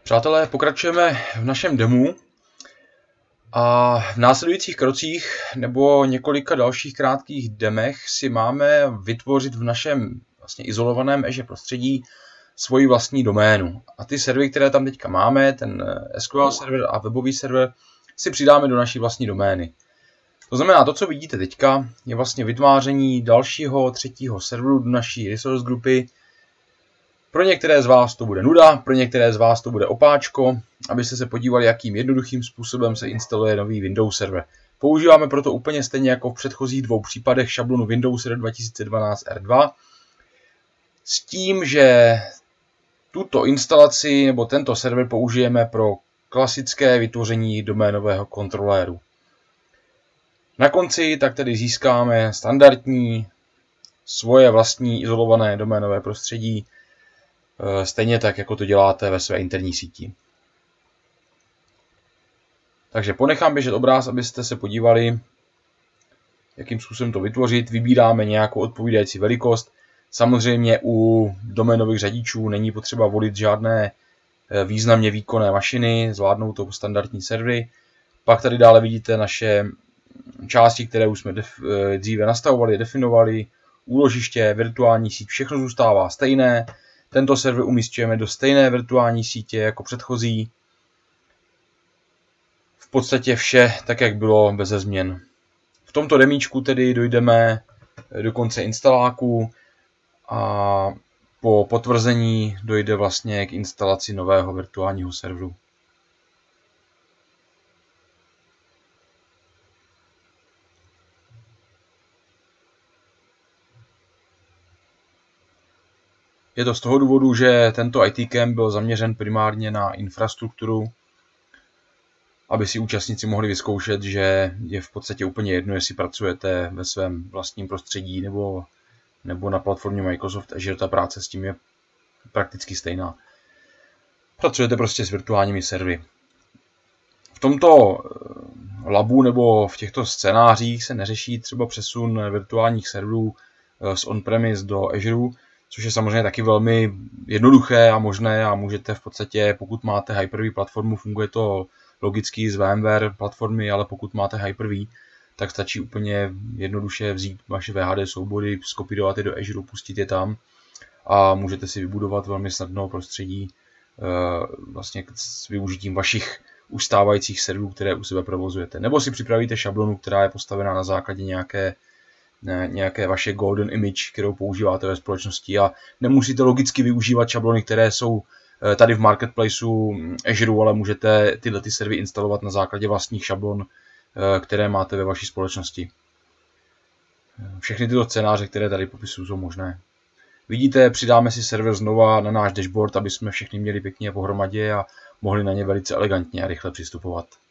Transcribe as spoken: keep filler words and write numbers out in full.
Přátelé, pokračujeme v našem demu a v následujících krocích nebo několika dalších krátkých demech si máme vytvořit v našem vlastně izolovaném Azure prostředí svoji vlastní doménu. A ty servery, které tam teďka máme, ten S Q L server a webový server, si přidáme do naší vlastní domény. To znamená, to, co vidíte teďka, je vlastně vytváření dalšího třetího serveru do naší resource grupy. Pro některé z vás to bude nuda, pro některé z vás to bude opáčko, abyste se podívali, jakým jednoduchým způsobem se instaluje nový Windows server. Používáme proto úplně stejně jako v předchozích dvou případech šablonu Windows Server dva tisíce dvanáct R dva, s tím, že tuto instalaci nebo tento server použijeme pro klasické vytvoření doménového kontroléru. Na konci tak tedy získáme standardní svoje vlastní izolované doménové prostředí, stejně tak, jako to děláte ve své interní síti. Takže ponechám běžet obráz, abyste se podívali, jakým způsobem to vytvořit. Vybíráme nějakou odpovídající velikost. Samozřejmě u doménových řadičů není potřeba volit žádné významně výkonné mašiny, zvládnou to standardní servery. Pak tady dále vidíte naše části, které už jsme dříve nastavovali, definovali, úložiště, virtuální síť, všechno zůstává stejné. Tento server umísťujeme do stejné virtuální sítě jako předchozí. V podstatě vše tak, jak bylo, beze změn. V tomto demíčku tedy dojdeme do konce instaláku a po potvrzení dojde vlastně k instalaci nového virtuálního serveru. Je to z toho důvodu, že tento I T Camp byl zaměřen primárně na infrastrukturu, aby si účastníci mohli vyzkoušet, že je v podstatě úplně jedno, jestli pracujete ve svém vlastním prostředí nebo, nebo na platformě Microsoft Azure, ta práce s tím je prakticky stejná. Pracujete prostě s virtuálními servery. V tomto labu nebo v těchto scénářích se neřeší třeba přesun virtuálních serverů z on-premise do Azure, což je samozřejmě taky velmi jednoduché a možné a můžete v podstatě, pokud máte Hyper-V platformu, funguje to logicky z VMware platformy, ale pokud máte Hyper-V, tak stačí úplně jednoduše vzít vaše V H D soubory, skopírovat je do Azure, pustit je tam a můžete si vybudovat velmi snadno prostředí vlastně s využitím vašich už stávajících serverů, které u sebe provozujete. Nebo si připravíte šablonu, která je postavená na základě nějaké Ne, nějaké vaše golden image, kterou používáte ve společnosti a nemusíte logicky využívat šablony, které jsou tady v marketplaceu Azure, ale můžete tyhle ty servery instalovat na základě vlastních šablon, které máte ve vaší společnosti. Všechny tyto scénáře, které tady popisuju, jsou možné. Vidíte, přidáme si server znova na náš dashboard, aby jsme všechny měli pěkně pohromadě a mohli na ně velice elegantně a rychle přistupovat.